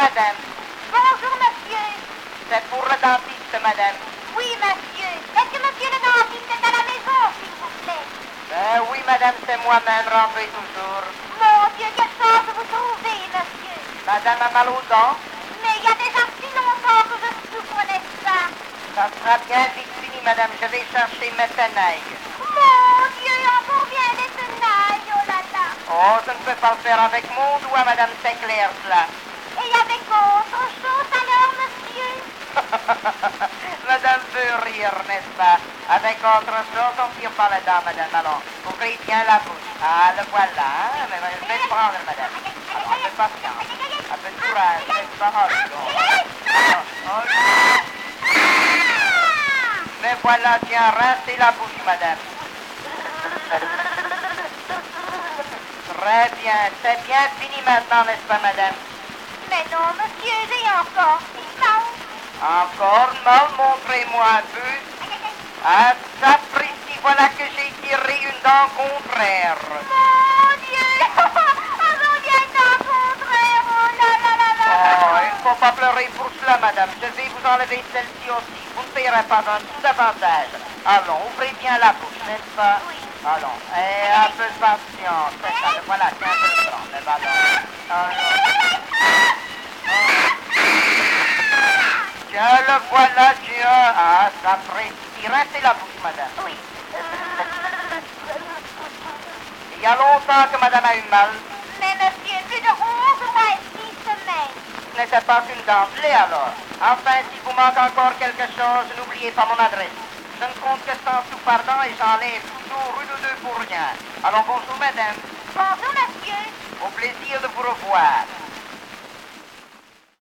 madame. Bonjour, monsieur. C'est pour le dentiste, madame. Oui, monsieur. Est-ce que monsieur le dentiste est à la maison, s'il vous plaît? Oui, madame, c'est moi-même, rentrez toujours. Mon Dieu, quelle chance de vous trouver, monsieur. Madame a mal aux dents? Mais il y a déjà si longtemps que je souffre, n'est-ce pas? Ça sera bien vite fini, madame. Je vais chercher mes tenailles. Mon Dieu, encore bien des tenailles, oh là là. Oh, je ne peux pas le faire avec mon doigt, madame, c'est clair, cela. Et avec autre chose alors, monsieur? Madame veut rire, n'est-ce pas? Avec autre chose, on tire par les dents, madame. Alors, ouvrez bien la bouche. Ah, le voilà, hein? Mais je vais le prendre, madame. Alors, un peu de patience. Un peu de courage, n'est-ce pas? Oh, bon. Mais voilà, tiens, rincez la bouche, madame. Très bien, c'est bien fini maintenant, n'est-ce pas, madame? Mais non, monsieur, j'ai encore si mal. Encore mal, montrez-moi un peu. Ah, sapristi, voilà que j'ai tiré une dent contraire. Mon Dieu! J'en viens d'en contraire, oh là là là là! Oh, il ne faut pas pleurer pour cela, madame. Je vais vous enlever celle-ci aussi. Vous ne payerez pas un tout davantage. Allons, ouvrez bien la bouche, n'est-ce pas? Oui. Allons, et un peu de patience. C'est ça, voilà, tiens, je le prends. Le ballon. Allons. Tiens, le voilà, tiens. Ah, sapristi. Rincez la bouche, madame. Oui. Il y a longtemps que madame a eu mal. Mais monsieur, plus de 11 mois et 6 semaines. Ce n'était pas une dentelée alors. Enfin, si vous manque encore quelque chose, n'oubliez pas mon adresse. Je ne compte que 100 sous par an et j'enlève toujours une ou deux pour rien. Alors bonjour madame. Bonjour, monsieur. Au plaisir de vous revoir.